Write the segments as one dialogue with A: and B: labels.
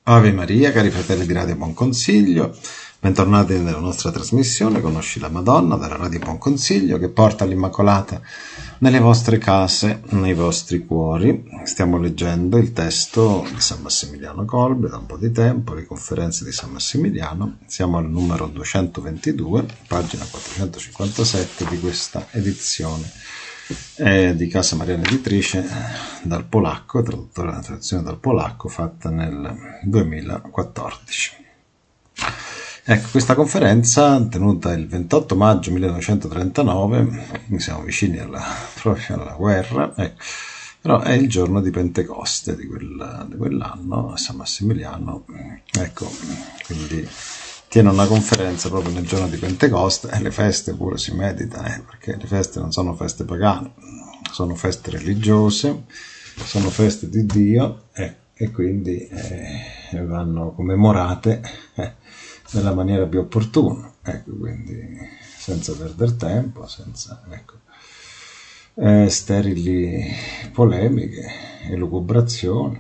A: Ave Maria, cari fratelli di Radio Buon Consiglio, bentornati nella nostra trasmissione Conosci la Madonna della Radio Buon Consiglio, che porta l'Immacolata nelle vostre case, nei vostri cuori. Stiamo leggendo il testo di San Massimiliano Kolbe da un po' di tempo, le conferenze di San Massimiliano. Siamo al numero 222, pagina 457 di questa edizione di Casa Mariana Editrice dal polacco, traduttore della traduzione dal polacco, fatta nel 2014. Ecco, questa conferenza tenuta il 28 maggio 1939, quindi siamo vicini proprio alla guerra, però è il giorno di Pentecoste di quell'anno a San Massimiliano, ecco, quindi tiene una conferenza proprio nel giorno di Pentecoste, e le feste pure si medita, perché le feste non sono feste pagane, sono feste religiose, sono feste di Dio, e quindi vanno commemorate nella maniera più opportuna, quindi senza perdere tempo, senza sterili polemiche, elucubrazioni,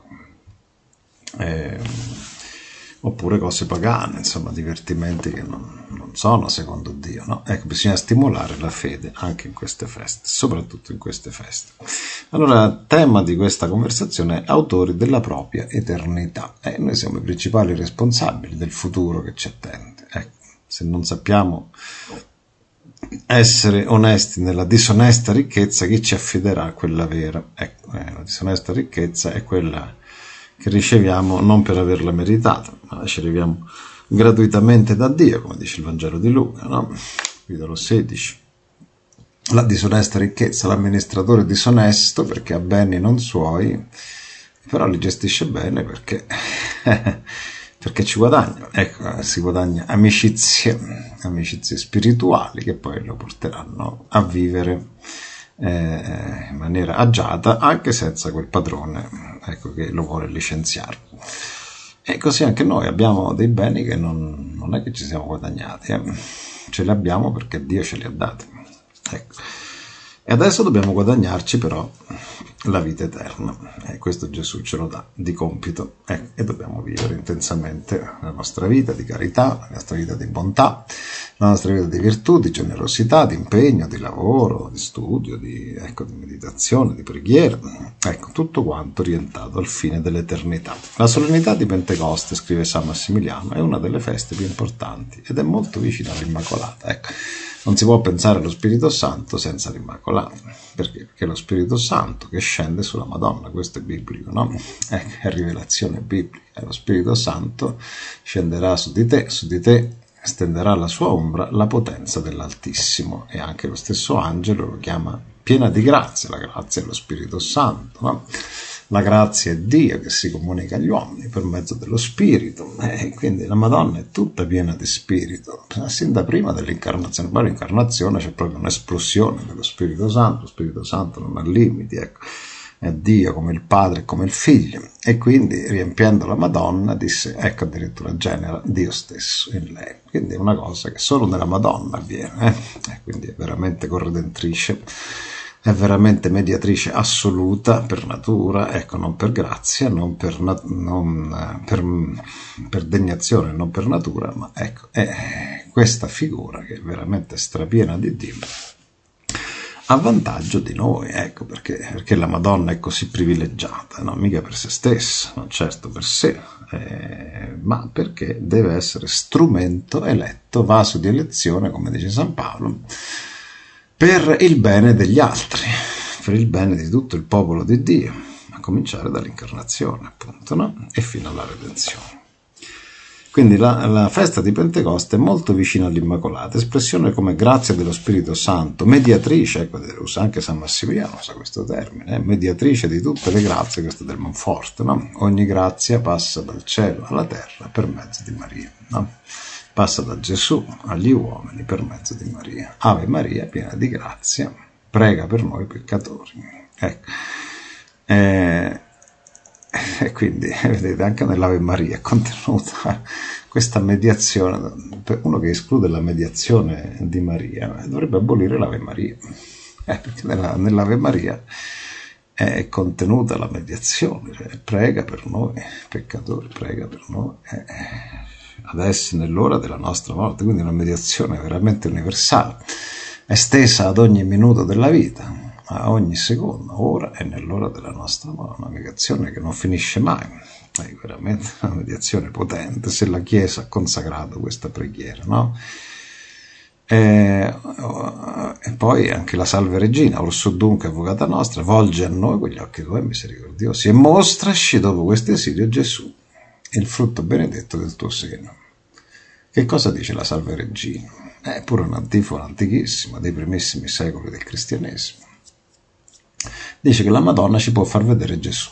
A: oppure cose pagane, insomma divertimenti che non sono secondo Dio, no? Bisogna stimolare la fede anche in queste feste, soprattutto in queste feste. Allora, tema di questa conversazione è autori della propria eternità, e noi siamo i principali responsabili del futuro che ci attende. Se non sappiamo essere onesti nella disonesta ricchezza, chi ci affiderà a quella vera? La disonesta ricchezza è quella che riceviamo non per averla meritata, ma la riceviamo gratuitamente da Dio, come dice il Vangelo di Luca, no? Capitolo 16. La disonesta ricchezza, l'amministratore disonesto perché ha beni non suoi, però li gestisce bene perché ci guadagna. Si guadagna amicizie spirituali che poi lo porteranno a vivere in maniera agiata, anche senza quel padrone che lo vuole licenziare. E così anche noi abbiamo dei beni che non è che ci siamo guadagnati, ce li abbiamo perché Dio ce li ha dati. E adesso dobbiamo guadagnarci però la vita eterna, e questo Gesù ce lo dà di compito, e dobbiamo vivere intensamente la nostra vita di carità, la nostra vita di bontà, la nostra vita di virtù, di generosità, di impegno, di lavoro, di studio, di meditazione, di preghiera, tutto quanto orientato al fine dell'eternità. La solennità di Pentecoste, scrive San Massimiliano, è una delle feste più importanti ed è molto vicina all'Immacolata. Non si può pensare allo Spirito Santo senza l'Immacolata. Perché? Perché lo Spirito Santo che scende sulla Madonna, questo è biblico, no? È rivelazione biblica. Lo Spirito Santo scenderà su di te stenderà la sua ombra la potenza dell'Altissimo, e anche lo stesso angelo lo chiama piena di grazia. La grazia è lo Spirito Santo, no? La grazia è Dio che si comunica agli uomini per mezzo dello Spirito, quindi la Madonna è tutta piena di Spirito, sin da prima dell'incarnazione. Poi l'incarnazione c'è proprio un'esplosione dello Spirito Santo. Lo Spirito Santo non ha limiti, è Dio come il Padre e come il Figlio, e quindi riempiendo la Madonna disse, addirittura genera Dio stesso in lei. Quindi è una cosa che solo nella Madonna avviene, quindi è veramente corredentrice, è veramente mediatrice assoluta per natura, non per grazia, non per degnazione, non per natura, ma è questa figura che è veramente strapiena di Dio, a vantaggio di noi, perché la Madonna è così privilegiata, non mica per se stessa, non certo per sé, ma perché deve essere strumento eletto, vaso di elezione, come dice San Paolo, per il bene degli altri, per il bene di tutto il popolo di Dio, a cominciare dall'incarnazione, appunto, no? E fino alla redenzione. Quindi la festa di Pentecoste è molto vicina all'Immacolata, espressione come grazia dello Spirito Santo, mediatrice, usa anche San Massimiliano, usa questo termine, mediatrice di tutte le grazie, questo del Monforte, no? Ogni grazia passa dal cielo alla terra per mezzo di Maria, no? Passa da Gesù agli uomini per mezzo di Maria. Ave Maria, piena di grazia, prega per noi peccatori. E quindi, vedete, anche nell'Ave Maria è contenuta questa mediazione. Per uno che esclude la mediazione di Maria dovrebbe abolire l'Ave Maria, perché nell'Ave Maria è contenuta la mediazione, cioè prega per noi peccatori, prega per noi adesso nell'ora della nostra morte, quindi una mediazione veramente universale, estesa ad ogni minuto della vita, a ogni secondo, ora e nell'ora della nostra morte, una mediazione che non finisce mai, è veramente una mediazione potente, se la Chiesa ha consacrato questa preghiera, no? E poi anche la Salve Regina, Orso dunque, Avvocata nostra, volge a noi quegli occhi tuoi misericordiosi e mostraci dopo questo esilio Gesù, il frutto benedetto del tuo seno. Che cosa dice la Salve Regina? È pure un'antifona antichissima dei primissimi secoli del cristianesimo. Dice che la Madonna ci può far vedere Gesù.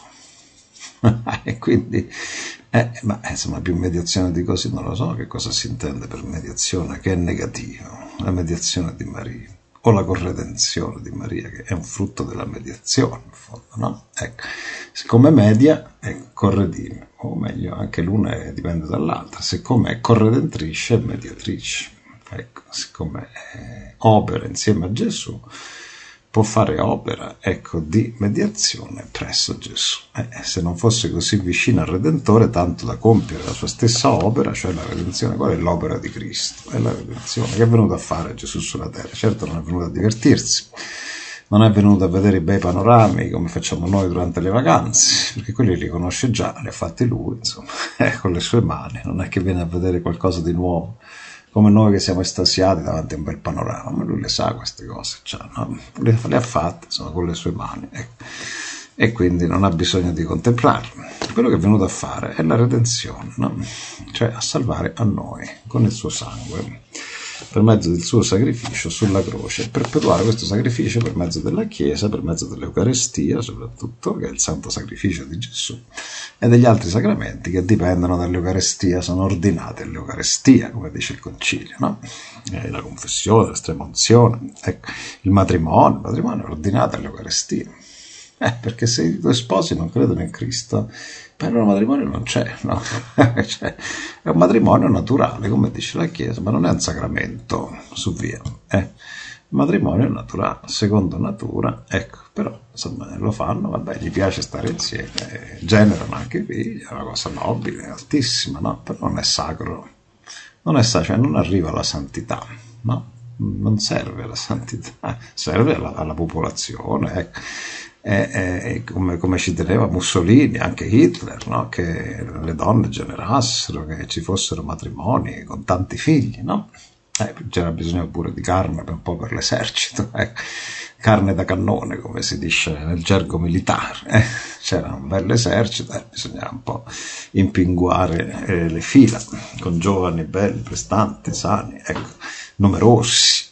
A: E quindi, ma insomma, più mediazione di così non lo so che cosa si intende per mediazione, che è negativo. La mediazione di Maria, o la corredenzione di Maria, che è un frutto della mediazione, in fondo, no? Ecco, siccome media è corredina, o meglio, anche l'una dipende dall'altra, siccome è corredentrice è mediatrice. Ecco, siccome opera insieme a Gesù, può fare opera, ecco, di mediazione presso Gesù. Se non fosse così vicino al Redentore, tanto da compiere la sua stessa opera, cioè la redenzione. Qual è l'opera di Cristo? È la redenzione. Che è venuto a fare Gesù sulla terra? Certo non è venuto a divertirsi, non è venuto a vedere i bei panorami come facciamo noi durante le vacanze, perché quelli li conosce già, li ha fatti lui, insomma, con le sue mani, non è che viene a vedere qualcosa di nuovo, come noi che siamo estasiati davanti a un bel panorama, ma lui le sa queste cose, cioè, no? le ha fatte, insomma, con le sue mani, ecco. E quindi non ha bisogno di contemplarle. Quello che è venuto a fare è la redenzione, no? Cioè a salvare a noi con il suo sangue, per mezzo del suo sacrificio sulla croce, perpetuare questo sacrificio per mezzo della Chiesa, per mezzo dell'Eucarestia soprattutto, che è il santo sacrificio di Gesù, e degli altri sacramenti che dipendono dall'Eucarestia, sono ordinati all'Eucarestia, come dice il Concilio, no? La confessione, l'estrema unzione, ecco, il matrimonio è ordinato all'Eucarestia. Perché se i due sposi non credono in Cristo, per loro matrimonio non c'è, no? Cioè, è un matrimonio naturale, come dice la Chiesa, ma non è un sacramento su via. Il matrimonio è naturale, secondo natura, ecco, però insomma lo fanno, vabbè, gli piace stare insieme, generano anche figli, è una cosa nobile, altissima, no? Però non è sacro, cioè non arriva alla santità, no? Non serve alla santità, serve alla popolazione, ecco. Come ci teneva Mussolini, anche Hitler, no? Che le donne generassero, che ci fossero matrimoni con tanti figli, no? C'era bisogno pure di carne un po' per l'esercito, carne da cannone, come si dice nel gergo militare, c'era un bel esercito, bisognava un po' impinguare le fila con giovani belli, prestanti, sani, ecco, numerosi,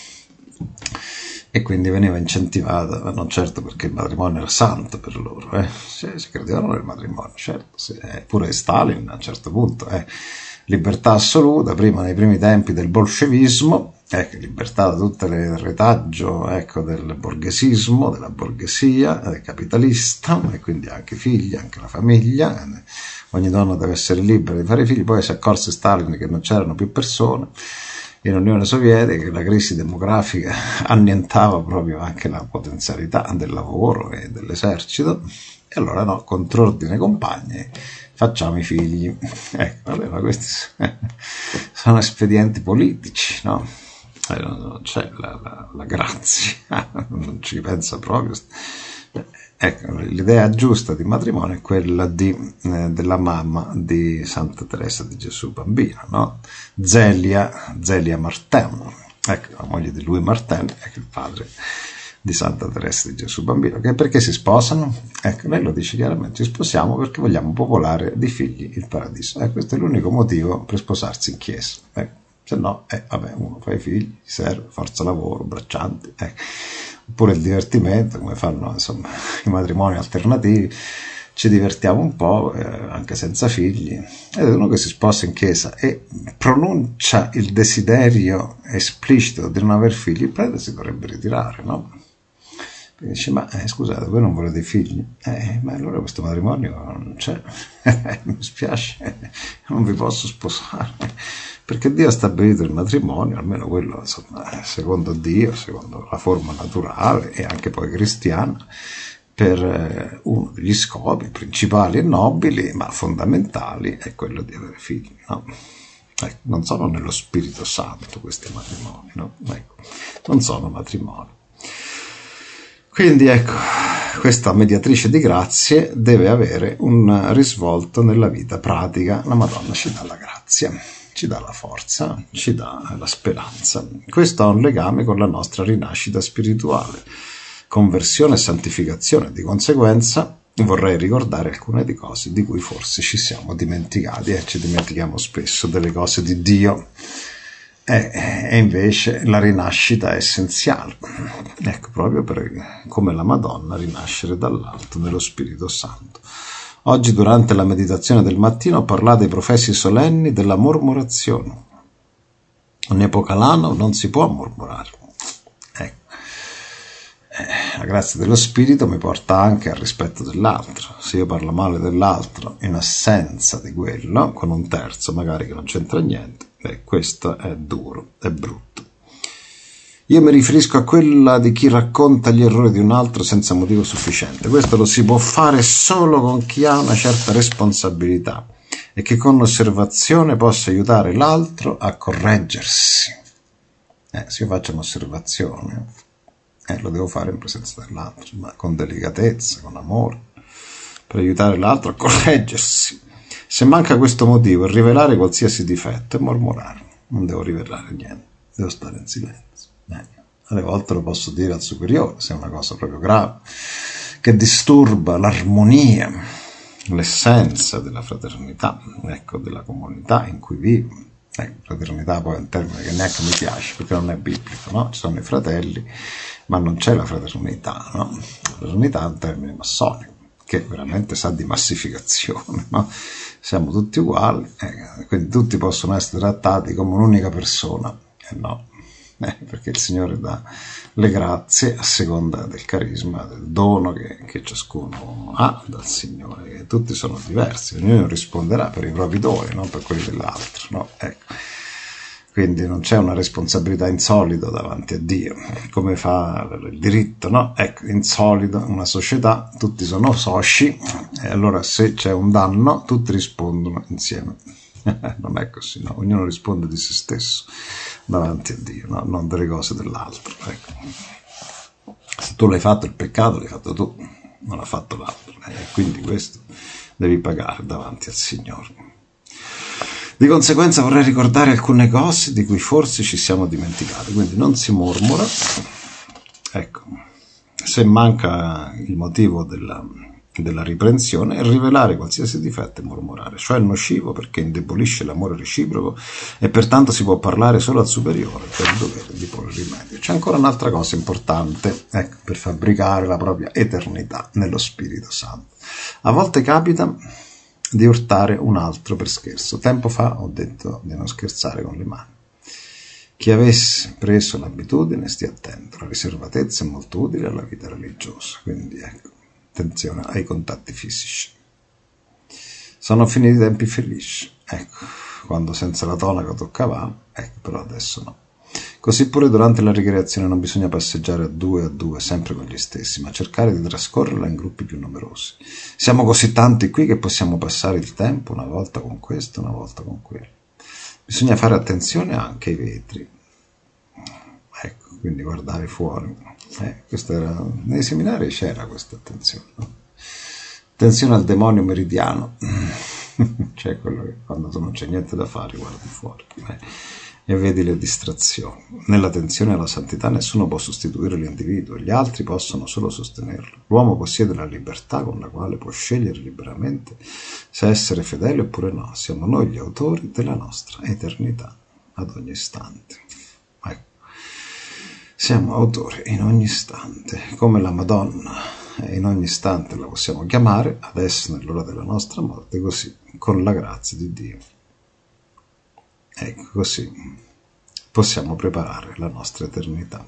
A: e quindi veniva incentivata, ma non certo perché il matrimonio era santo per loro, si credevano nel matrimonio, certo, pure Stalin a un certo punto, libertà assoluta, prima nei primi tempi del bolscevismo, libertà da tutto il retaggio, ecco, del borghesismo, della borghesia, del capitalista, e quindi anche i figli, anche la famiglia, ogni donna deve essere libera di fare figli. Poi si accorse Stalin che non c'erano più persone in Unione Sovietica, che la crisi demografica annientava proprio anche la potenzialità del lavoro e dell'esercito, e allora no, contrordine compagni, facciamo i figli. Vabbè, ma questi sono espedienti politici, no? Non c'è la grazia, non ci pensa proprio. Ecco, l'idea giusta di matrimonio è quella della mamma di Santa Teresa di Gesù Bambino, no? Zelia Martin, ecco, la moglie di Louis Martin, ecco, il padre di Santa Teresa di Gesù Bambino. Che perché si sposano? Ecco, lei lo dice chiaramente: ci sposiamo perché vogliamo popolare di figli il paradiso. Questo è l'unico motivo per sposarsi in chiesa. Se no, vabbè, uno fa i figli, serve, forza lavoro, braccianti, oppure il divertimento, come fanno insomma i matrimoni alternativi, ci divertiamo un po' anche senza figli. Ed è uno che si sposa in chiesa e pronuncia il desiderio esplicito di non aver figli, il prete si dovrebbe ritirare, no? Perché dice: ma scusate, voi non volete figli? Ma allora questo matrimonio non c'è, mi spiace, non vi posso sposare. Perché Dio ha stabilito il matrimonio, almeno quello, insomma, secondo Dio, secondo la forma naturale e anche poi cristiana, per uno degli scopi principali e nobili, ma fondamentali, è quello di avere figli, no? Ecco, non sono nello Spirito Santo questi matrimoni, no? Ecco, non sono matrimoni. Quindi ecco, questa mediatrice di grazie deve avere un risvolto nella vita pratica. La Madonna ci dà la grazia, ci dà la forza, ci dà la speranza. Questo ha un legame con la nostra rinascita spirituale, conversione e santificazione. Di conseguenza vorrei ricordare alcune di cose di cui forse ci siamo dimenticati, ci dimentichiamo spesso delle cose di Dio, e invece la rinascita è essenziale, ecco, proprio per come la Madonna rinascere dall'alto nello Spirito Santo. Oggi durante la meditazione del mattino ho parlato ai professi solenni della mormorazione. In epoca Lano non si può mormorare. La grazia dello Spirito mi porta anche al rispetto dell'altro. Se io parlo male dell'altro in assenza di quello, con un terzo magari che non c'entra niente, questo è duro, è brutto. Io mi riferisco a quella di chi racconta gli errori di un altro senza motivo sufficiente. Questo lo si può fare solo con chi ha una certa responsabilità e che con osservazione possa aiutare l'altro a correggersi. Se io faccio un'osservazione, lo devo fare in presenza dell'altro, ma con delicatezza, con amore, per aiutare l'altro a correggersi. Se manca questo motivo, rivelare qualsiasi difetto è mormorare. Non devo rivelare niente, devo stare in silenzio. Alle volte lo posso dire al superiore, se è una cosa proprio grave, che disturba l'armonia, l'essenza della fraternità, ecco, della comunità in cui vivo. Fraternità poi è un termine che neanche mi piace, perché non è biblico, no? Ci sono i fratelli, ma non c'è la fraternità, no? La fraternità è un termine massonico, che veramente sa di massificazione, no? Siamo tutti uguali, quindi tutti possono essere trattati come un'unica persona, no, perché il Signore dà le grazie a seconda del carisma, del dono che ciascuno ha dal Signore, che tutti sono diversi, ognuno risponderà per i propri doni, non per quelli dell'altro, no? Ecco. Quindi non c'è una responsabilità insolita davanti a Dio, come fa il diritto, no? Ecco, insolito, una società, tutti sono soci, e allora se c'è un danno, tutti rispondono insieme. Non è così, no? Ognuno risponde di se stesso davanti a Dio, no? Non delle cose dell'altro. Ecco. Se tu l'hai fatto il peccato, l'hai fatto tu, non l'ha fatto l'altro, e quindi questo devi pagare davanti al Signore. Di conseguenza vorrei ricordare alcune cose di cui forse ci siamo dimenticati, quindi non si mormora, ecco, se manca il motivo della riprensione, rivelare qualsiasi difetto e mormorare, cioè è nocivo perché indebolisce l'amore reciproco e pertanto si può parlare solo al superiore per il dovere di porre rimedio. C'è ancora un'altra cosa importante, ecco, per fabbricare la propria eternità nello Spirito Santo. A volte capita di urtare un altro per scherzo. Tempo fa ho detto di non scherzare con le mani. Chi avesse preso l'abitudine stia attento, la riservatezza è molto utile alla vita religiosa, quindi ecco, attenzione ai contatti fisici. Sono finiti i tempi felici, ecco, quando senza la tonaca toccava, ecco, però adesso no. Così pure durante la ricreazione non bisogna passeggiare a due, sempre con gli stessi, ma cercare di trascorrerla in gruppi più numerosi. Siamo così tanti qui che possiamo passare il tempo una volta con questo, una volta con quello. Bisogna fare attenzione anche ai vetri. Ecco, quindi guardare fuori. Questo era, nei seminari c'era questa attenzione, no? Attenzione al demonio meridiano. Cioè quello che quando tu non c'è niente da fare guardi fuori. E vedi le distrazioni. Nella tensione alla santità nessuno può sostituire l'individuo, gli altri possono solo sostenerlo. L'uomo possiede la libertà con la quale può scegliere liberamente se essere fedele oppure no. Siamo noi gli autori della nostra eternità ad ogni istante. Ecco. Siamo autori in ogni istante, come la Madonna in ogni istante la possiamo chiamare, adesso nell'ora della nostra morte, così, con la grazia di Dio. Ecco, così possiamo preparare la nostra eternità.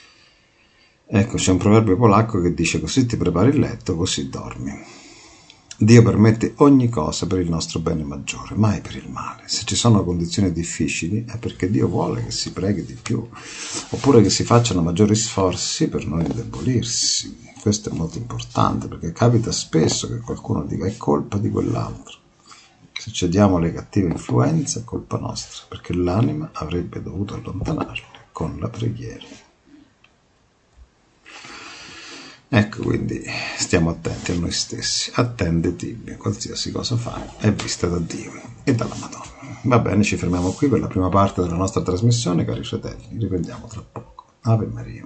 A: Ecco, c'è un proverbio polacco che dice: così ti prepari il letto, così dormi. Dio permette ogni cosa per il nostro bene maggiore, mai per il male. Se ci sono condizioni difficili è perché Dio vuole che si preghi di più, oppure che si facciano maggiori sforzi per non indebolirsi. Questo è molto importante, perché capita spesso che qualcuno dica è colpa di quell'altro. Se cediamo alle cattive influenze è colpa nostra, perché l'anima avrebbe dovuto allontanarle con la preghiera. Ecco, quindi stiamo attenti a noi stessi. Attenditi, qualsiasi cosa fai è vista da Dio e dalla Madonna. Va bene, ci fermiamo qui per la prima parte della nostra trasmissione, cari fratelli. Riprendiamo tra poco. Ave Maria.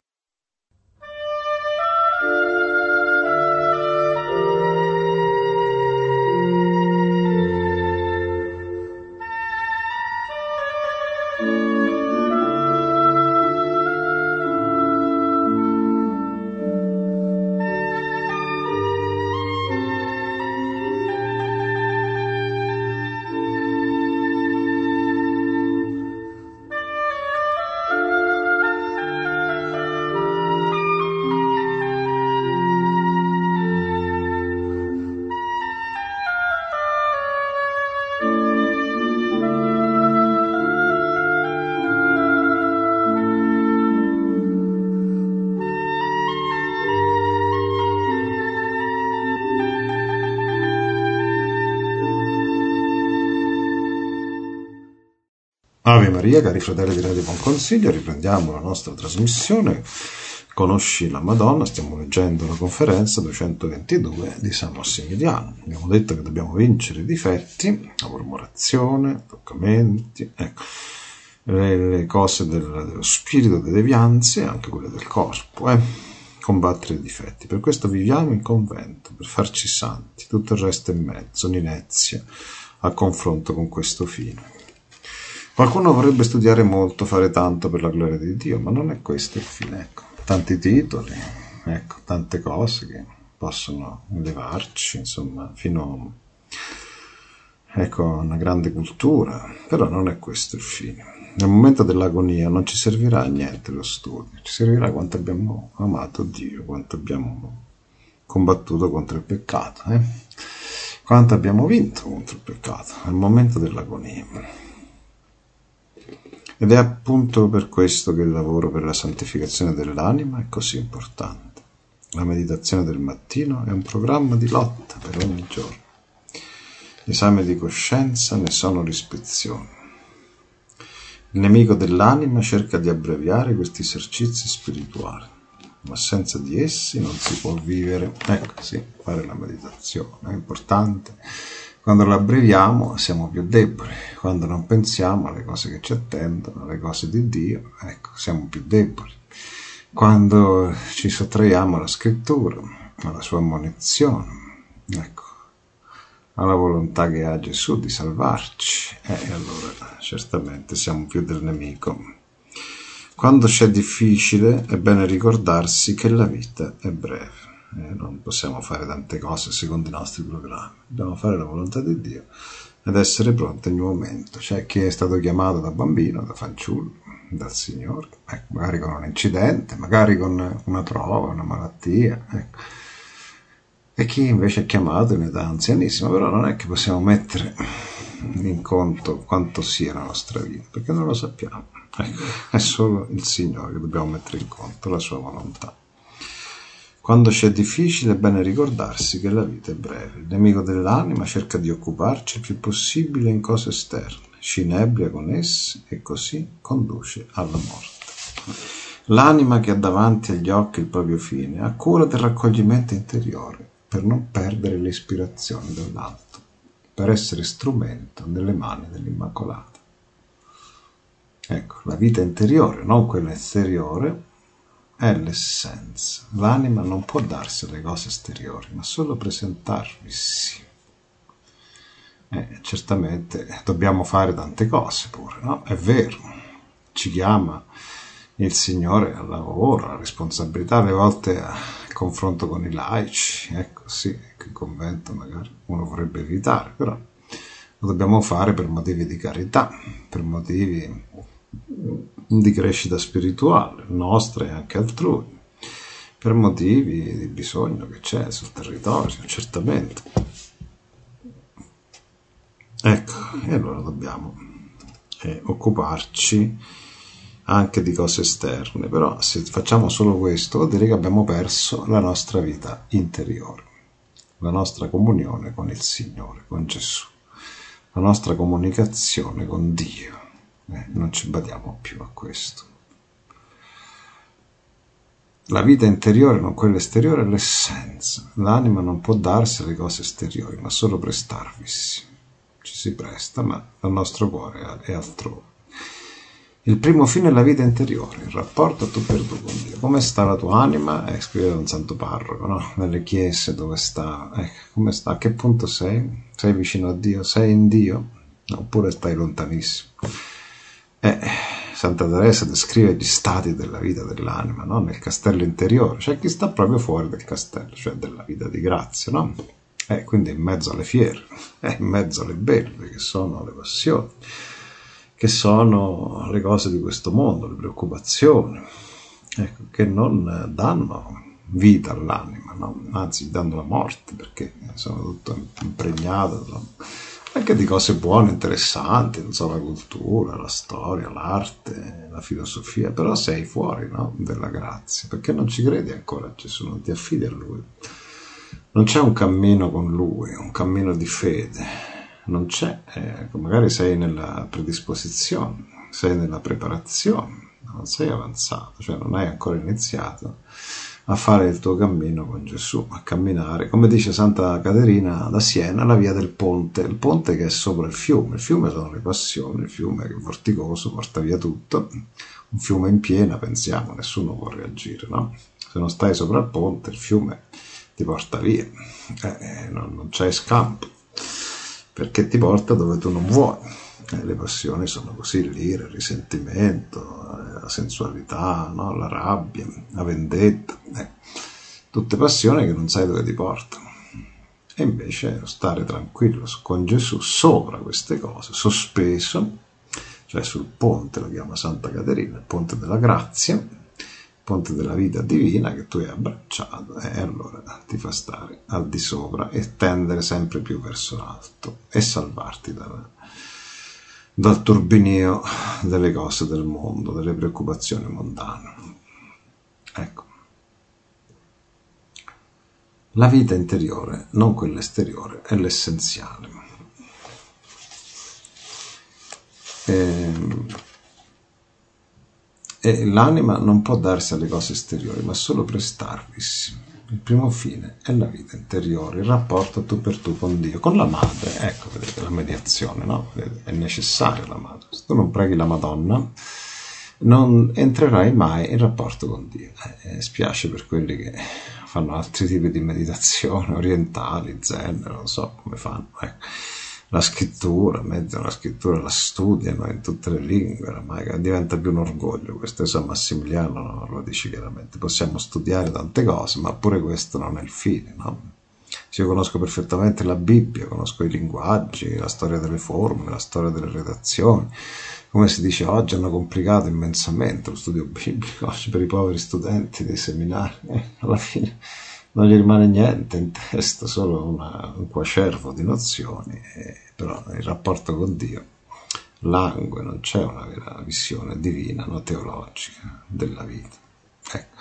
A: Ave Maria, cari fratelli di Radio Buon Consiglio, riprendiamo la nostra trasmissione. Conosci la Madonna, stiamo leggendo la conferenza 222 di San Massimiliano. Abbiamo detto che dobbiamo vincere i difetti, la mormorazione, toccamenti, le cose dello spirito, delle devianze, anche quelle del corpo, combattere i difetti. Per questo viviamo in convento, per farci santi, tutto il resto è mezzo, un'inezia a confronto con questo fine. Qualcuno vorrebbe studiare molto, fare tanto per la gloria di Dio, ma non è questo il fine. Ecco, tanti titoli, ecco, tante cose che possono elevarci, insomma, fino a una grande cultura, però non è questo il fine. Nel momento dell'agonia non ci servirà a niente lo studio, ci servirà quanto abbiamo amato Dio, quanto abbiamo combattuto contro il peccato, quanto abbiamo vinto contro il peccato nel momento dell'agonia. Ed è appunto per questo che il lavoro per la santificazione dell'anima è così importante. La meditazione del mattino è un programma di lotta per ogni giorno. L'esame di coscienza ne sono l'ispezione. Il nemico dell'anima cerca di abbreviare questi esercizi spirituali, ma senza di essi non si può vivere. Ecco, sì, fare la meditazione è importante. Quando la abbreviamo siamo più deboli, quando non pensiamo alle cose che ci attendono, alle cose di Dio, ecco, siamo più deboli. Quando ci sottraiamo alla scrittura, alla sua ammonizione, ecco, alla volontà che ha Gesù di salvarci, allora certamente siamo più del nemico. Quando c'è difficile è bene ricordarsi che la vita è breve. Non possiamo fare tante cose secondo i nostri programmi, dobbiamo fare la volontà di Dio ed essere pronti ogni momento. C'è chi è stato chiamato da bambino, da fanciullo, dal Signore, magari con un incidente, magari con una prova, una malattia, e chi invece è chiamato in età anzianissima. Però non è che possiamo mettere in conto quanto sia la nostra vita, perché non lo sappiamo. È solo il Signore che dobbiamo mettere in conto, la sua volontà. Quando c'è difficile è bene ricordarsi che la vita è breve. Il nemico dell'anima cerca di occuparci il più possibile in cose esterne, ci inebria con esse e così conduce alla morte. L'anima che ha davanti agli occhi il proprio fine ha cura del raccoglimento interiore per non perdere l'ispirazione dall'alto, per essere strumento nelle mani dell'Immacolata. Ecco, la vita interiore, non quella esteriore, è l'essenza. L'anima non può darsi alle cose esteriori, ma solo presentarvisi. Certamente dobbiamo fare tante cose pure, no? È vero, ci chiama il Signore al lavoro, alla responsabilità, alle volte al confronto con i laici, ecco sì, il convento magari uno vorrebbe evitare, però lo dobbiamo fare per motivi di carità, per motivi di crescita spirituale, nostra e anche altrui, per motivi di bisogno che c'è sul territorio, certamente. Ecco, e allora dobbiamo occuparci anche di cose esterne, però se facciamo solo questo vuol dire che abbiamo perso la nostra vita interiore, la nostra comunione con il Signore, con Gesù, la nostra comunicazione con Dio. Non ci badiamo più a questo. La vita interiore, non quella esteriore, è l'essenza. L'anima non può darsi alle cose esteriori, ma solo prestarvisi. Ci si presta, ma il nostro cuore è altrove. Il primo fine è la vita interiore, il rapporto tu per tu con Dio. Come sta la tua anima? Scriveva un santo parroco, no? Nelle chiese dove sta, come sta? A che punto sei? Sei vicino a Dio? Sei in Dio? Oppure stai lontanissimo? Santa Teresa descrive gli stati della vita dell'anima, no? Nel castello interiore. C'è chi sta proprio fuori del castello, cioè della vita di grazia, no? Quindi in mezzo alle fiere, in mezzo alle belve, che sono le passioni, che sono le cose di questo mondo, le preoccupazioni, che non danno vita all'anima, no? Anzi danno la morte, perché sono tutto impregnato anche di cose buone, interessanti, non so, la cultura, la storia, l'arte, la filosofia, però sei fuori, no? Della grazia, perché non ci credi ancora a Gesù, non ti affidi a Lui. Non c'è un cammino con Lui, un cammino di fede, non c'è, magari sei nella predisposizione, sei nella preparazione, non sei avanzato, cioè non hai ancora iniziato a fare il tuo cammino con Gesù, a camminare, come dice Santa Caterina da Siena, la via del ponte, il ponte che è sopra il fiume sono le passioni, il fiume che è vorticoso, porta via tutto, un fiume in piena, pensiamo, nessuno può reagire, no? Se non stai sopra il ponte, il fiume ti porta via, non c'è scampo, perché ti porta dove tu non vuoi. Le passioni sono così, l'ira, il risentimento, la sensualità, no? La rabbia, la vendetta, tutte passioni che non sai dove ti portano. E invece stare tranquillo con Gesù sopra queste cose, sospeso, cioè sul ponte, lo chiama Santa Caterina, il ponte della grazia, il ponte della vita divina che tu hai abbracciato, e allora ti fa stare al di sopra e tendere sempre più verso l'alto e salvarti dal turbinio delle cose del mondo, delle preoccupazioni mondane. Ecco. La vita interiore, non quella esteriore, è l'essenziale. E l'anima non può darsi alle cose esteriori, ma solo prestarvisi. Il primo fine è la vita interiore, il rapporto tu per tu con Dio, con la madre. Ecco, vedete, la mediazione, no? È necessaria la madre. Se tu non preghi la Madonna, non entrerai mai in rapporto con Dio. Spiace per quelli che fanno altri tipi di meditazione, orientali, zen, non so come fanno. La scrittura, mezzo la scrittura la studiano in tutte le lingue, ormai diventa più un orgoglio. Questo San Massimiliano lo dice chiaramente. Possiamo studiare tante cose, ma pure questo non è il fine, no? Io conosco perfettamente la Bibbia, conosco i linguaggi, la storia delle formule, la storia delle redazioni. Come si dice oggi, hanno complicato immensamente lo studio biblico oggi per i poveri studenti dei seminari. Alla fine non gli rimane niente in testa, solo un quacervo di nozioni, però il rapporto con Dio langue, non c'è una vera visione divina, no, teologica della vita. Ecco.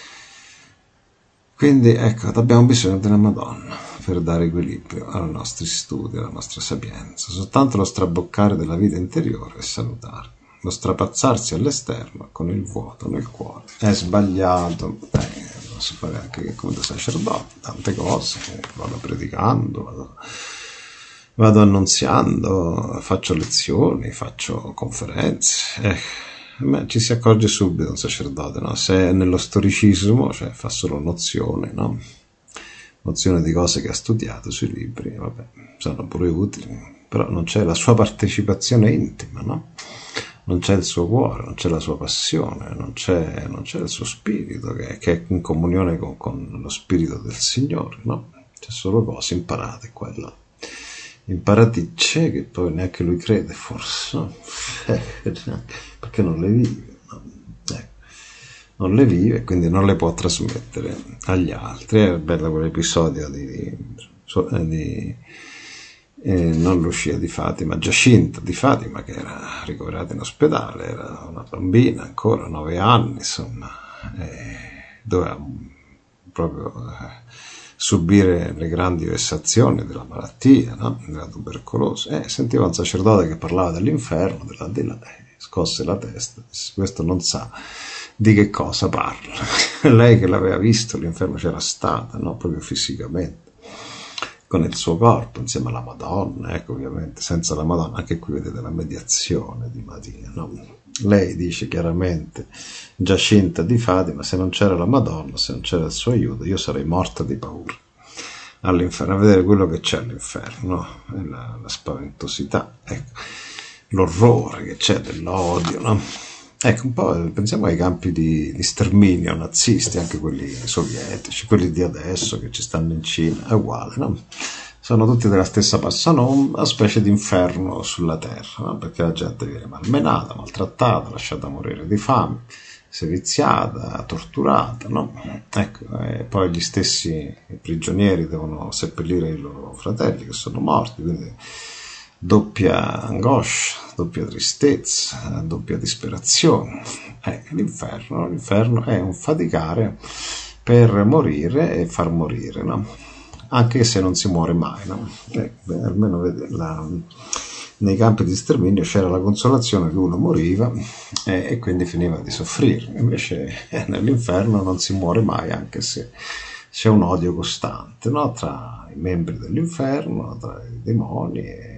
A: Quindi ecco, abbiamo bisogno della Madonna per dare equilibrio ai nostri studi, alla nostra sapienza. Soltanto lo straboccare della vita interiore è salutare. Lo strapazzarsi all'esterno con il vuoto nel cuore è sbagliato. Posso fare anche come da sacerdote tante cose, vado predicando, vado annunziando, faccio lezioni, faccio conferenze. Ci si accorge subito un sacerdote, no? Se è nello storicismo, cioè fa solo nozione, no? Nozione di cose che ha studiato sui libri, vabbè, sono pure utili, però non c'è la sua partecipazione intima, no? Non c'è il suo cuore, non c'è la sua passione, non c'è il suo spirito che è in comunione con lo spirito del Signore, no? C'è solo cose imparate qua e là, imparaticce che poi neanche lui crede forse, no? Perché non le vive, no? non le vive e quindi non le può trasmettere agli altri. È bello quell'episodio di non Lucia di Fatima, Giacinta di Fatima, che era ricoverata in ospedale, era una bambina ancora, 9 anni, insomma, doveva proprio subire le grandi vessazioni della malattia, no? Della tubercolosi. Sentiva un sacerdote che parlava dell'inferno, dell'aldilà, scosse la testa, disse, questo non sa di che cosa parla. Lei che l'aveva visto, l'inferno c'era stata, no? Proprio fisicamente, con il suo corpo, insieme alla Madonna, ecco, ovviamente, senza la Madonna, anche qui vedete la mediazione di Maria, no? Lei dice chiaramente, Giacinta di Fatima, se non c'era la Madonna, se non c'era il suo aiuto, io sarei morta di paura all'inferno, a vedere quello che c'è all'inferno, no? La spaventosità, ecco, l'orrore che c'è dell'odio, no? Ecco, un po' pensiamo ai campi di sterminio nazisti, anche quelli sovietici, quelli di adesso che ci stanno in Cina, è uguale, no? Sono tutti della stessa passa, una specie di inferno sulla terra, no? Perché la gente viene malmenata, maltrattata, lasciata morire di fame, seviziata, torturata, no? Ecco, e poi gli stessi prigionieri devono seppellire i loro fratelli che sono morti, quindi doppia angoscia, doppia tristezza, doppia disperazione. L'inferno è un faticare per morire e far morire, no? Anche se non si muore mai, no? Almeno nei campi di sterminio c'era la consolazione che uno moriva e quindi finiva di soffrire. Invece nell'inferno non si muore mai, anche se c'è un odio costante, no? Tra i membri dell'inferno, tra i demoni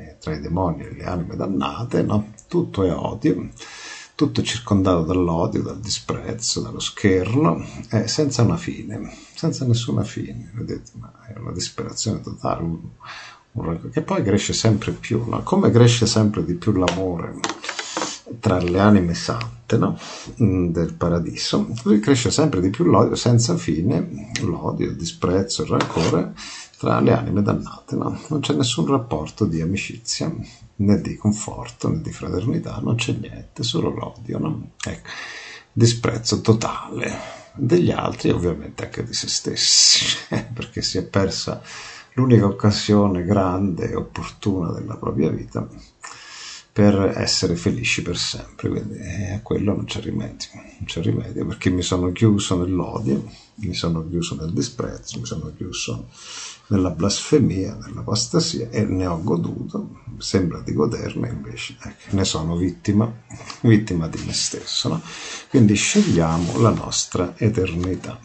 A: e le anime dannate, no? Tutto è odio, tutto è circondato dall'odio, dal disprezzo, dallo scherno, senza una fine, senza nessuna fine, vedete, ma è una disperazione totale, che poi cresce sempre più, no? Come cresce sempre di più l'amore tra le anime sante, no? Del paradiso, così cresce sempre di più l'odio senza fine, l'odio, il disprezzo, il rancore tra le anime dannate, no? Non c'è nessun rapporto di amicizia, né di conforto, né di fraternità, non c'è niente, solo l'odio, no? Ecco, disprezzo totale degli altri e ovviamente anche di se stessi, perché si è persa l'unica occasione grande e opportuna della propria vita per essere felici per sempre, quindi a quello non c'è rimedio, perché mi sono chiuso nell'odio, mi sono chiuso nel disprezzo, mi sono chiuso nella blasfemia, nell'apostasia, e ne ho goduto, sembra di goderne, invece ne sono vittima di me stesso, no? Quindi scegliamo la nostra eternità.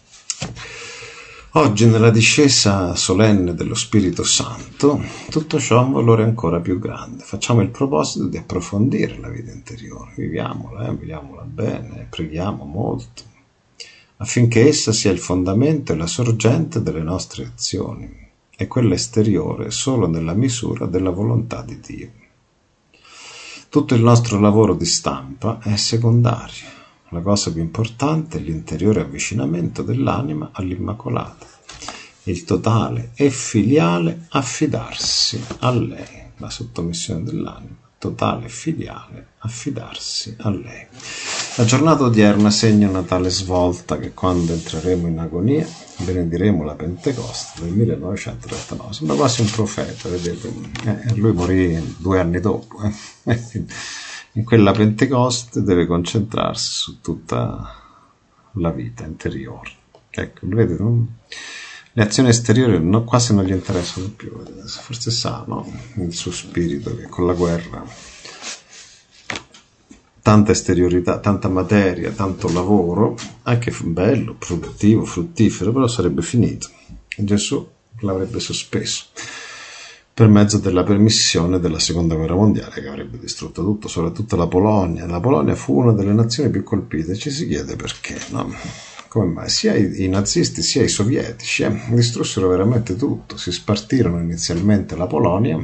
A: Oggi, nella discesa solenne dello Spirito Santo, tutto ciò ha un valore ancora più grande. Facciamo il proposito di approfondire la vita interiore, viviamola bene, preghiamo molto, affinché essa sia il fondamento e la sorgente delle nostre azioni, e quella esteriore solo nella misura della volontà di Dio. Tutto il nostro lavoro di stampa è secondario. La cosa più importante è l'interiore avvicinamento dell'anima all'Immacolata, il totale e filiale affidarsi a lei, la sottomissione dell'anima, totale e filiale affidarsi a lei. La giornata odierna segna una tale svolta che quando entreremo in agonia benediremo la Pentecoste del 1939. Sembra quasi un profeta, vedete? Lui morì 2 anni dopo. In quella Pentecoste deve concentrarsi su tutta la vita interiore. Ecco, vedete, no? Le azioni esteriori quasi non gli interessano più. Forse sa, no? Il suo spirito che con la guerra tanta esteriorità, tanta materia, tanto lavoro, anche bello, produttivo, fruttifero, però sarebbe finito. Gesù l'avrebbe sospeso per mezzo della permissione della Seconda Guerra Mondiale, che avrebbe distrutto tutto, soprattutto la Polonia. La Polonia fu una delle nazioni più colpite, ci si chiede perché, no? Come mai? Sia i nazisti sia i sovietici distrussero veramente tutto, si spartirono inizialmente la Polonia,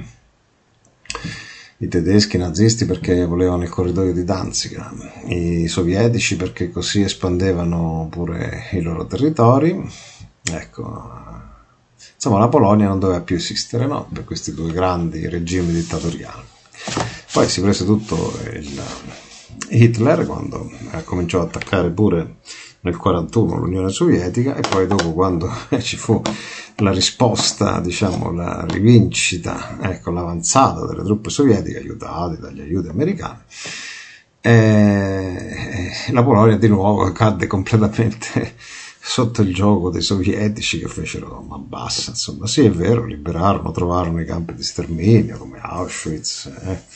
A: i tedeschi, i nazisti perché volevano il corridoio di Danzica, i sovietici perché così espandevano pure i loro territori, ecco. Insomma, la Polonia non doveva più esistere, no? Per questi 2 grandi regimi dittatoriali. Poi si prese tutto Hitler, quando cominciò ad attaccare pure nel 1941 l'Unione Sovietica, e poi dopo, quando ci fu la risposta, diciamo la rivincita, ecco, l'avanzata delle truppe sovietiche aiutate dagli aiuti americani, la Polonia di nuovo cadde completamente sotto il gioco dei sovietici, che fecero ma basta, insomma. Sì, è vero, liberarono, trovarono i campi di sterminio come Auschwitz,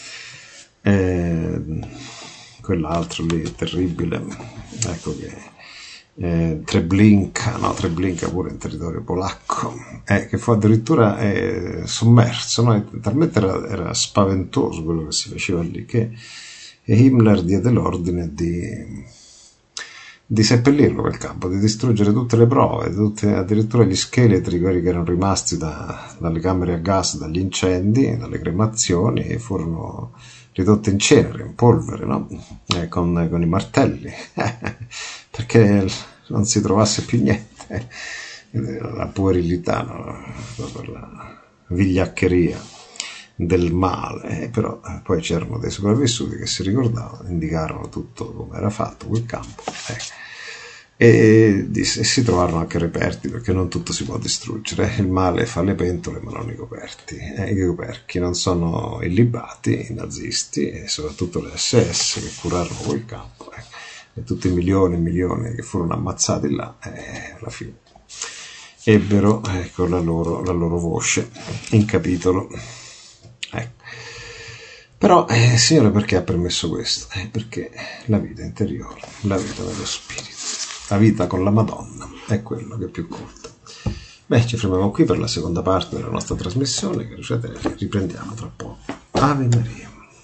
A: quell'altro lì terribile, ecco, che Treblinka pure in territorio polacco, che fu addirittura sommerso, no? Talmente era spaventoso quello che si faceva lì, che Himmler diede l'ordine di seppellirlo quel campo, di distruggere tutte le prove, addirittura gli scheletri, quelli che erano rimasti dalle camere a gas, dagli incendi, dalle cremazioni, furono ridotti in cenere, in polvere, no? Con i martelli, perché non si trovasse più niente. La puerilità, no? La vigliaccheria del male, però poi c'erano dei sopravvissuti che si ricordavano, indicarono tutto come era fatto quel campo, e si trovarono anche reperti, perché non tutto si può distruggere, il male fa le pentole ma non i coperti, i coperchi non sono illibati, i nazisti e soprattutto le SS che curarono quel campo, e tutti i milioni e milioni che furono ammazzati là, alla fine ebbero, ecco, la loro voce in capitolo. Però, Signore, perché ha permesso questo? Perché la vita interiore, la vita dello spirito, la vita con la Madonna è quello che più conta. Beh, ci fermiamo qui per la seconda parte della nostra trasmissione, cari fratelli, riprendiamo tra poco. Ave Maria.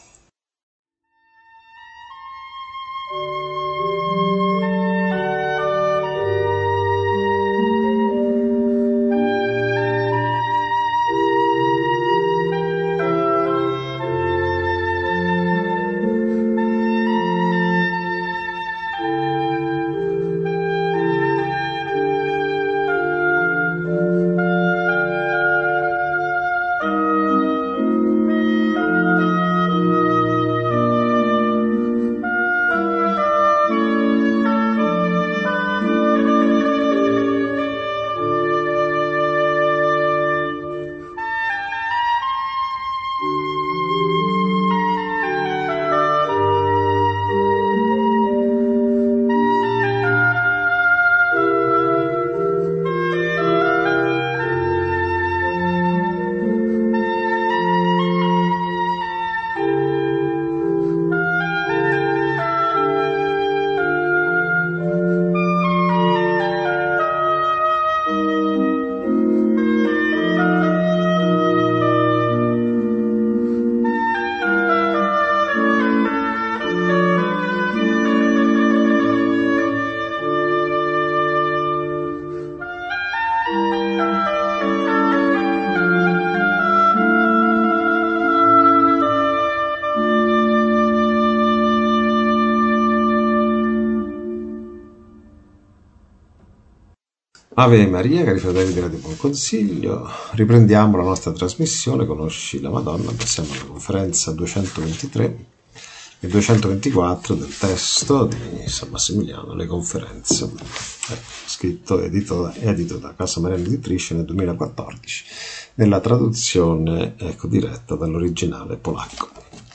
A: Ave Maria, cari fratelli di Buon Consiglio, riprendiamo la nostra trasmissione Conosci la Madonna, passiamo alla conferenza 223 e 224 del testo di San Massimiliano, le conferenze, scritto e edito da Casa Mariana Editrice nel 2014, nella traduzione diretta dall'originale polacco.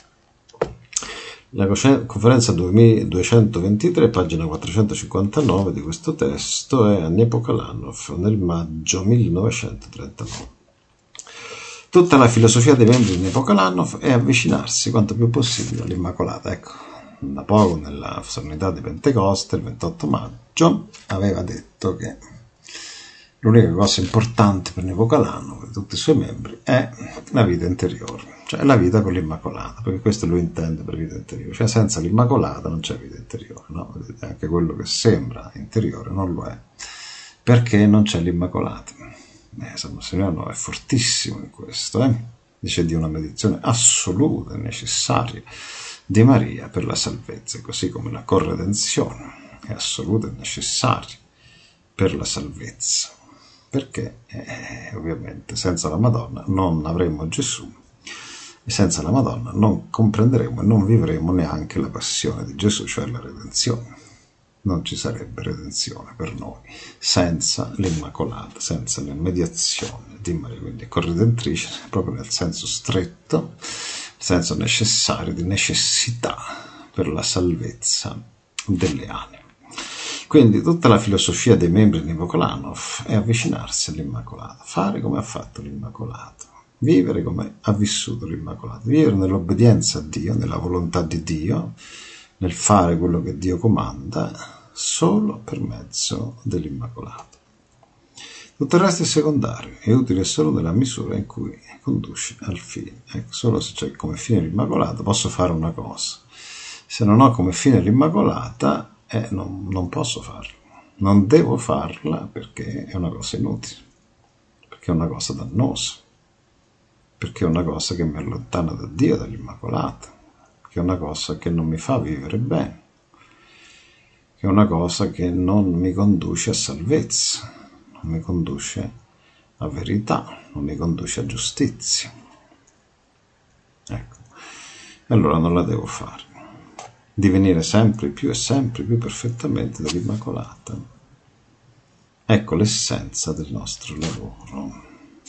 A: La conferenza 223, pagina 459 di questo testo, è a Nepokalanov nel maggio 1939. Tutta la filosofia dei membri di Nepokalanov è avvicinarsi quanto più possibile all'Immacolata. Ecco, da poco, nella solennità di Pentecoste, il 28 maggio, aveva detto che l'unica cosa importante per Nepokalanov e tutti i suoi membri è la vita interiore, cioè la vita con l'Immacolata, perché questo lui intende per vita interiore, cioè senza l'Immacolata non c'è vita interiore, no? Vedete, anche quello che sembra interiore non lo è, perché non c'è l'Immacolata. San Massimiliano è fortissimo in questo, dice di una medizione assoluta e necessaria di Maria per la salvezza, così come la corredenzione è assoluta e necessaria per la salvezza, perché ovviamente senza la Madonna non avremmo Gesù E senza la Madonna non comprenderemo e non vivremo neanche la passione di Gesù, cioè la redenzione. Non ci sarebbe redenzione per noi senza l'Immacolata, senza la mediazione di Maria, quindi corredentrice proprio nel senso stretto, nel senso necessario di necessità per la salvezza delle anime. Quindi tutta la filosofia dei membri di Nicolanov è avvicinarsi all'Immacolata, fare come ha fatto l'Immacolato, vivere come ha vissuto l'Immacolato, vivere nell'obbedienza a Dio, nella volontà di Dio, nel fare quello che Dio comanda, solo per mezzo dell'Immacolato. Tutto il resto è secondario, è utile solo nella misura in cui conduce al fine. Ecco, solo se c'è come fine l'Immacolata posso fare una cosa. Se non ho come fine l'Immacolata, non posso farla. Non devo farla perché è una cosa inutile, perché è una cosa dannosa, perché è una cosa che mi allontana da Dio, dall'Immacolata, che è una cosa che non mi fa vivere bene, che è una cosa che non mi conduce a salvezza, non mi conduce a verità, non mi conduce a giustizia. Ecco, e allora non la devo fare. Divenire sempre più e sempre più perfettamente dell'Immacolata. Ecco l'essenza del nostro lavoro.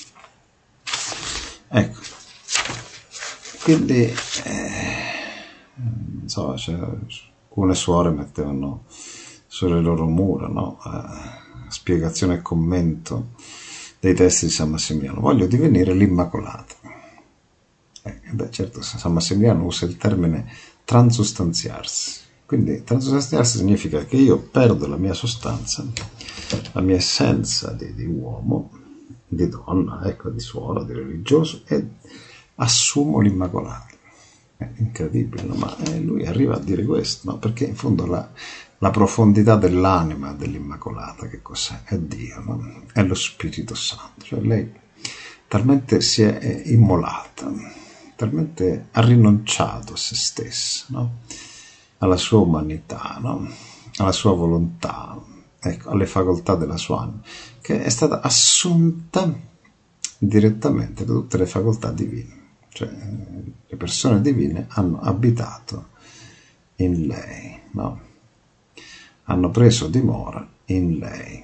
A: Ecco, quindi non so, alcune suore mettevano sulle loro mura, no? Spiegazione e commento dei testi di San Massimiliano. Voglio divenire l'Immacolata. Certo, San Massimiliano usa il termine transustanziarsi. Quindi transustanziarsi significa che io perdo la mia sostanza, la mia essenza di uomo, di donna, ecco, di suora, di religioso, e assumo l'Immacolata. È incredibile, no? Ma lui arriva a dire questo, no? Perché in fondo la profondità dell'anima dell'Immacolata, che cos'è? È Dio, no? È lo Spirito Santo. Cioè lei talmente si è immolata, talmente ha rinunciato a se stessa, no? Alla sua umanità, no? Alla sua volontà, ecco, alle facoltà della sua anima, che è stata assunta direttamente da tutte le facoltà divine. Cioè, le persone divine hanno abitato in lei, no? Hanno preso dimora in lei.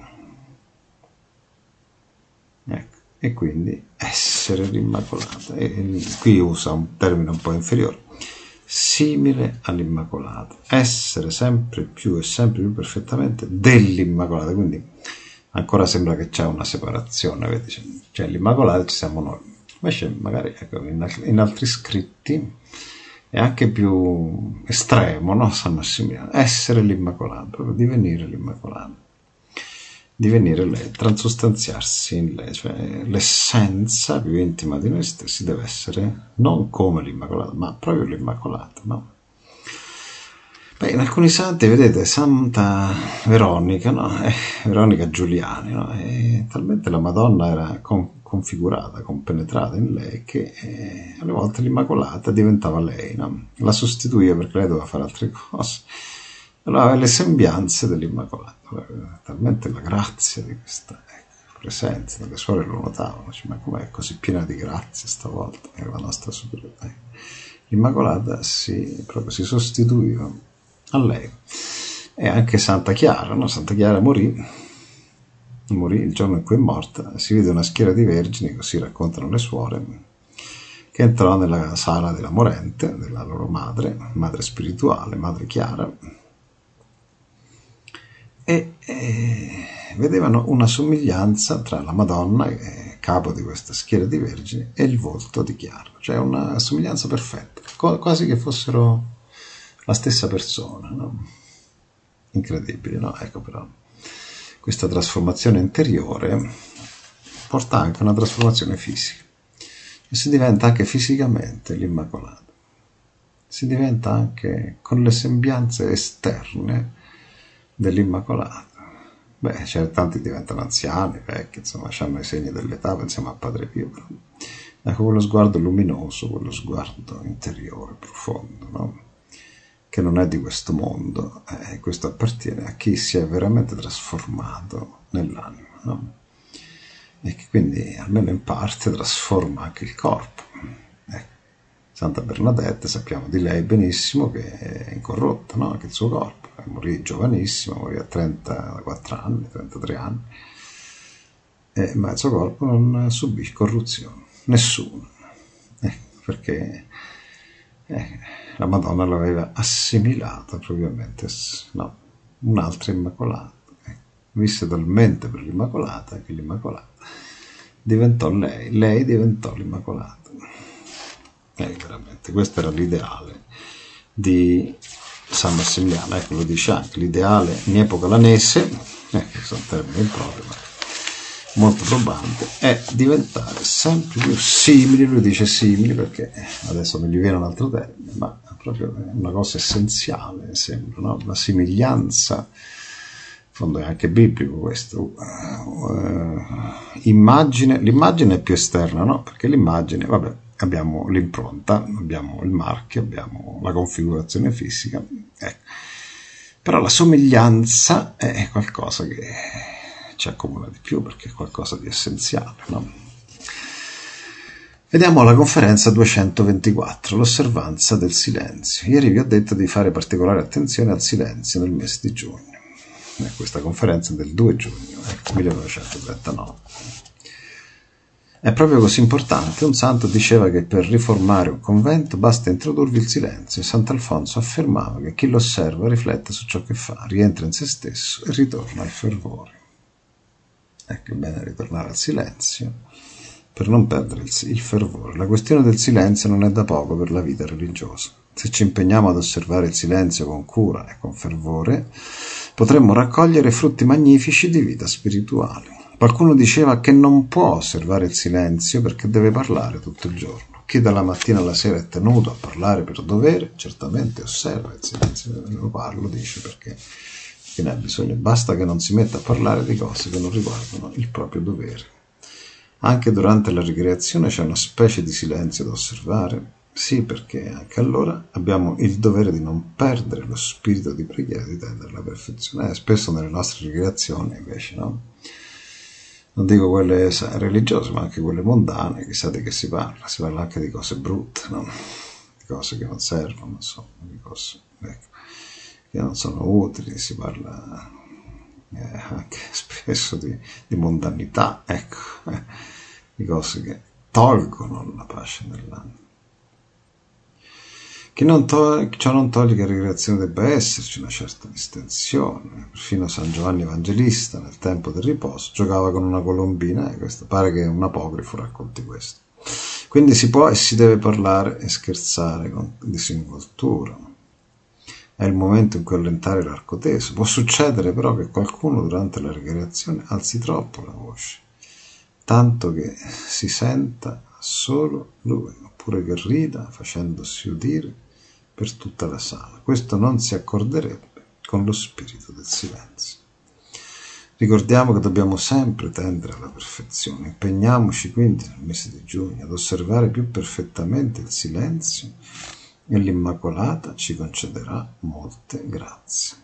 A: Ecco. E quindi essere l'Immacolata. E qui usa un termine un po' inferiore, simile all'Immacolata, essere sempre più e sempre più perfettamente dell'Immacolata. Quindi ancora sembra che c'è una separazione, vedi? Cioè l'Immacolata ci siamo noi. Invece magari, ecco, in altri scritti è anche più estremo, no? San Massimiliano, essere l'Immacolata, proprio divenire l'Immacolata, divenire lei, transustanziarsi in lei, cioè l'essenza più intima di noi stessi deve essere non come l'Immacolata, ma proprio l'Immacolata, no? Beh, in alcuni santi, vedete, Santa Veronica, no? Veronica Giuliani, no? E talmente la Madonna era configurata, compenetrata in lei, che alle volte l'Immacolata diventava lei, no? La sostituiva perché lei doveva fare altre cose. Allora aveva le sembianze dell'Immacolata, talmente la grazia di questa presenza, le suore lo notavano, cioè, ma com'è così piena di grazia stavolta, è la nostra superiorità. L'Immacolata proprio si sostituiva a lei. E anche Santa Chiara, no? Santa Chiara morì il giorno in cui è morta, si vide una schiera di vergini, così raccontano le suore, che entrò nella sala della morente, della loro madre spirituale, Madre Chiara, e vedevano una somiglianza tra la Madonna, capo di questa schiera di vergini, e il volto di Chiara, cioè una somiglianza perfetta, quasi che fossero la stessa persona, no? Incredibile, no? Ecco, però questa trasformazione interiore porta anche a una trasformazione fisica, e si diventa anche fisicamente l'Immacolata, si diventa anche con le sembianze esterne dell'Immacolata. Beh, cioè, tanti diventano anziani, vecchi, insomma, hanno i segni dell'età, pensiamo a Padre Pio, però ecco, quello sguardo luminoso, quello sguardo interiore, profondo, no? Che non è di questo mondo, questo appartiene a chi si è veramente trasformato nell'anima, no? E che quindi almeno in parte trasforma anche il corpo. Santa Bernadette, sappiamo di lei benissimo che è incorrotta, no? Anche il suo corpo. Morì giovanissima, morì a 34 anni, 33 anni, ma il suo corpo non subì corruzione, nessuno, perché la Madonna l'aveva assimilata propriamente, no, un'altra Immacolata. Visse talmente per l'Immacolata che l'Immacolata diventò lei diventò l'Immacolata. Veramente, questo era l'ideale di San Massimiliano. Ecco, lo dice anche, l'ideale in epoca lanese, questo è un termine improprio, ma molto probante, è diventare sempre più simili. Lui dice simili perché adesso non gli viene un altro termine, ma è proprio una cosa essenziale, sembra, no? La somiglianza, in fondo è anche biblico questo. L'immagine è più esterna, no? Perché l'immagine, vabbè, abbiamo l'impronta, abbiamo il marchio, abbiamo la configurazione fisica, però la somiglianza è qualcosa che ci accomuna di più, perché è qualcosa di essenziale, no? Vediamo la conferenza 224, l'osservanza del silenzio. Ieri vi ho detto di fare particolare attenzione al silenzio nel mese di giugno. Questa conferenza del 2 giugno 1939. È proprio così importante. Un santo diceva che per riformare un convento basta introdurvi il silenzio, e Sant'Alfonso affermava che chi lo osserva riflette su ciò che fa, rientra in se stesso e ritorna al fervore. Ecco, è bene ritornare al silenzio per non perdere il fervore. La questione del silenzio non è da poco per la vita religiosa. Se ci impegniamo ad osservare il silenzio con cura e con fervore, potremmo raccogliere frutti magnifici di vita spirituale. Qualcuno diceva che non può osservare il silenzio perché deve parlare tutto il giorno. Chi dalla mattina alla sera è tenuto a parlare per dovere, certamente osserva il silenzio. Lo parlo, dice, perché ne ha bisogno. Basta che non si metta a parlare di cose che non riguardano il proprio dovere. Anche durante la ricreazione c'è una specie di silenzio da osservare. Sì, perché anche allora abbiamo il dovere di non perdere lo spirito di preghiera, di tendere alla perfezione. Spesso nelle nostre ricreazioni invece, no? Non dico quelle religiose, ma anche quelle mondane, chissà di che si parla anche di cose brutte, no? Di cose che non servono, insomma, di cose che non sono utili, si parla anche spesso di mondanità, di cose che tolgono la pace nell'anima. Ciò non toglie che in ricreazione debba esserci una certa distensione. Perfino San Giovanni Evangelista, nel tempo del riposo, giocava con una colombina, questo pare che un apogrifo racconti questo. Quindi si può e si deve parlare e scherzare con disinvoltura. È il momento in cui allentare l'arco teso. Può succedere però che qualcuno durante la ricreazione alzi troppo la voce, tanto che si senta solo lui, oppure che rida facendosi udire per tutta la sala. Questo non si accorderebbe con lo spirito del silenzio. Ricordiamo che dobbiamo sempre tendere alla perfezione. Impegniamoci quindi nel mese di giugno ad osservare più perfettamente il silenzio e l'Immacolata ci concederà molte grazie.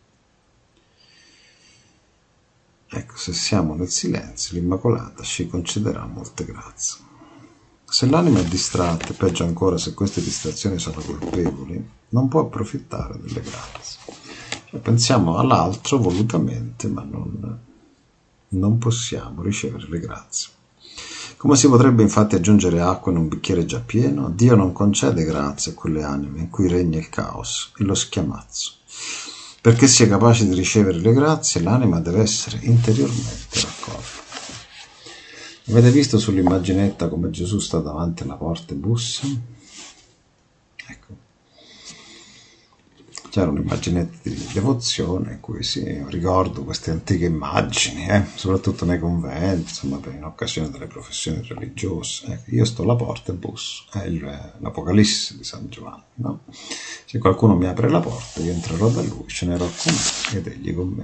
A: Ecco, se siamo nel silenzio, l'Immacolata ci concederà molte grazie. Se l'anima è distratta, e peggio ancora se queste distrazioni sono colpevoli, non può approfittare delle grazie. Cioè, pensiamo all'altro volutamente, ma non possiamo ricevere le grazie. Come si potrebbe infatti aggiungere acqua in un bicchiere già pieno? Dio non concede grazie a quelle anime in cui regna il caos e lo schiamazzo. Perché sia capace di ricevere le grazie, l'anima deve essere interiormente raccolta. Avete visto sull'immaginetta come Gesù sta davanti alla porta e bussa? Ecco. C'era un'immaginetta di devozione in cui ricordo queste antiche immagini, soprattutto nei conventi, insomma, in occasione delle professioni religiose. Io sto alla porta e busso, è l'Apocalisse di San Giovanni, no? Se qualcuno mi apre la porta, io entrerò da lui, cenerò con me ed egli con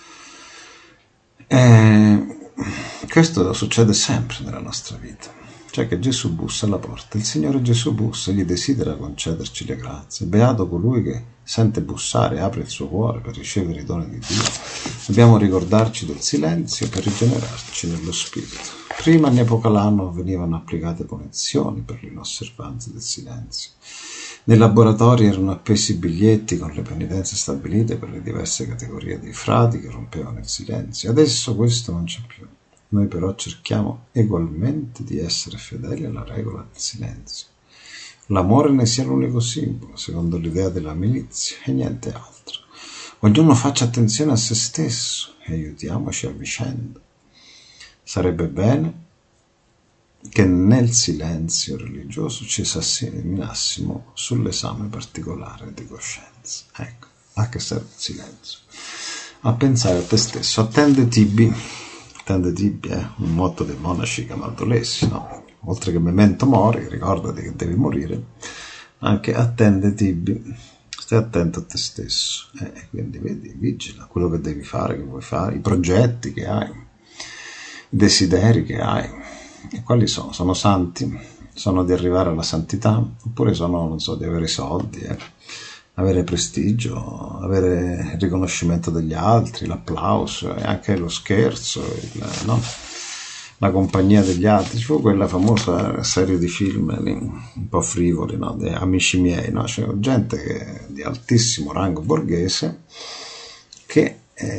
A: me. Questo succede sempre nella nostra vita. cioè che Gesù bussa alla porta, il Signore Gesù bussa, egli desidera concederci le grazie. Beato colui che sente bussare e apre il suo cuore per ricevere i doni di Dio. Dobbiamo ricordarci del silenzio per rigenerarci nello spirito. Prima in epoca l'anno venivano applicate punizioni per l'inosservanza del silenzio. Nei laboratori erano appesi biglietti con le penitenze stabilite per le diverse categorie dei frati che rompevano il silenzio. Adesso questo non c'è più. Noi però cerchiamo egualmente di essere fedeli alla regola del silenzio. L'amore ne sia l'unico simbolo, secondo l'idea della milizia, e niente altro. Ognuno faccia attenzione a se stesso e aiutiamoci a vicenda. Sarebbe bene che nel silenzio religioso ci esaminassimo sull'esame particolare di coscienza. Ecco, a che serve il silenzio? A pensare a te stesso. Attende tibi è un motto dei monaci camaldolesi, no? Oltre che memento mori, ricordati che devi morire, anche attende tibi, stai attento a te stesso, quindi vedi, vigila quello che devi fare, che vuoi fare, i progetti che hai, i desideri che hai, e quali sono? Sono santi? Sono di arrivare alla santità? Oppure sono, non so, di avere soldi, avere prestigio, avere il riconoscimento degli altri, l'applauso e anche lo scherzo, no? La compagnia degli altri. Ci fu quella famosa serie di film un po' frivoli, no? Di Amici miei, no? C'è gente di altissimo rango borghese che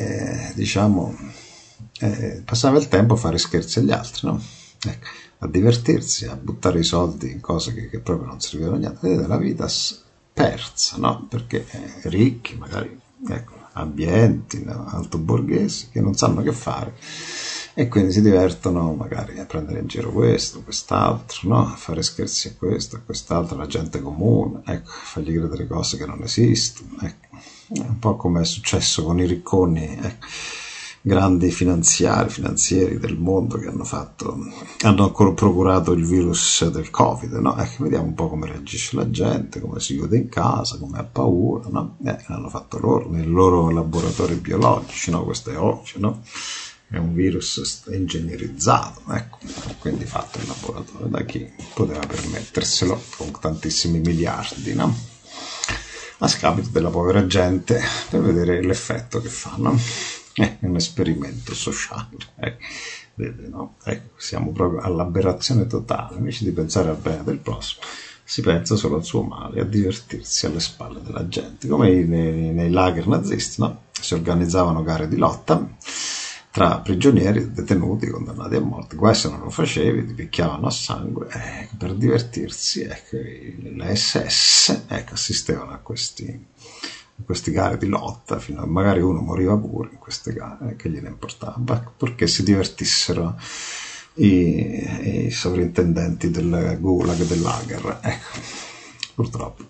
A: passava il tempo a fare scherzi agli altri, no? Ecco, a divertirsi, a buttare i soldi in cose che proprio non servivano a niente. Vedete, la vita persa, no? Perché ricchi, magari, ambienti, no? Altoborghesi, che non sanno che fare e quindi si divertono magari a prendere in giro questo, quest'altro, no? A fare scherzi a questo, a quest'altro, alla gente comune, fargli credere cose che non esistono, un po' come è successo con i ricconi, grandi finanzieri del mondo che hanno procurato il virus del Covid, no? Vediamo un po' come reagisce la gente, come si chiude in casa, come ha paura, no? L'hanno fatto loro, nei loro laboratori biologici, no? Questo è oggi, no? È un virus ingegnerizzato, quindi fatto in laboratorio da chi poteva permetterselo con tantissimi miliardi, no? A scapito della povera gente, per vedere l'effetto che fanno. È un esperimento sociale, vedete, no? Siamo proprio all'aberrazione totale. Invece di pensare al bene del prossimo, si pensa solo al suo male, a divertirsi alle spalle della gente, come nei lager nazisti, no? Si organizzavano gare di lotta tra prigionieri, detenuti, condannati a morte. Guai se non lo facevi, ti picchiavano a sangue, per divertirsi. Le SS assistevano a queste gare di lotta, fino a magari uno moriva pure in queste gare, che gliene importava, perché si divertissero i sovrintendenti del Gulag e del Lager. Purtroppo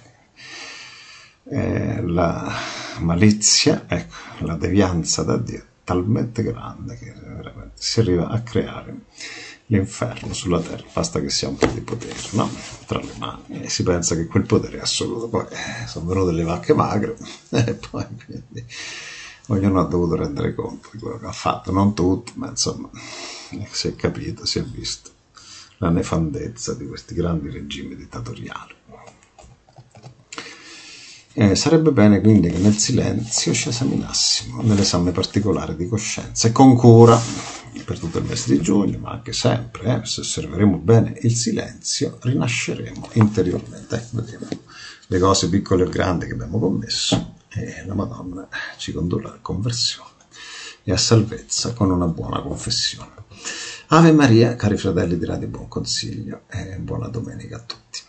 A: la malizia, la devianza da Dio è talmente grande che veramente si arriva a creare l'inferno sulla terra, basta che si ha un po' di potere, no? Tra le mani, e si pensa che quel potere è assoluto. Poi sono venute le vacche magre e poi quindi ognuno ha dovuto rendere conto di quello che ha fatto, non tutti, ma insomma si è capito, si è visto la nefandezza di questi grandi regimi dittatoriali. Sarebbe bene quindi che nel silenzio ci esaminassimo nell'esame particolare di coscienza e con cura per tutto il mese di giugno, ma anche sempre, se osserveremo bene il silenzio, rinasceremo interiormente. Vedremo le cose piccole e grandi che abbiamo commesso e la Madonna ci condurrà a conversione e a salvezza con una buona confessione. Ave Maria, cari fratelli di Radio Buon Consiglio, e buona domenica a tutti.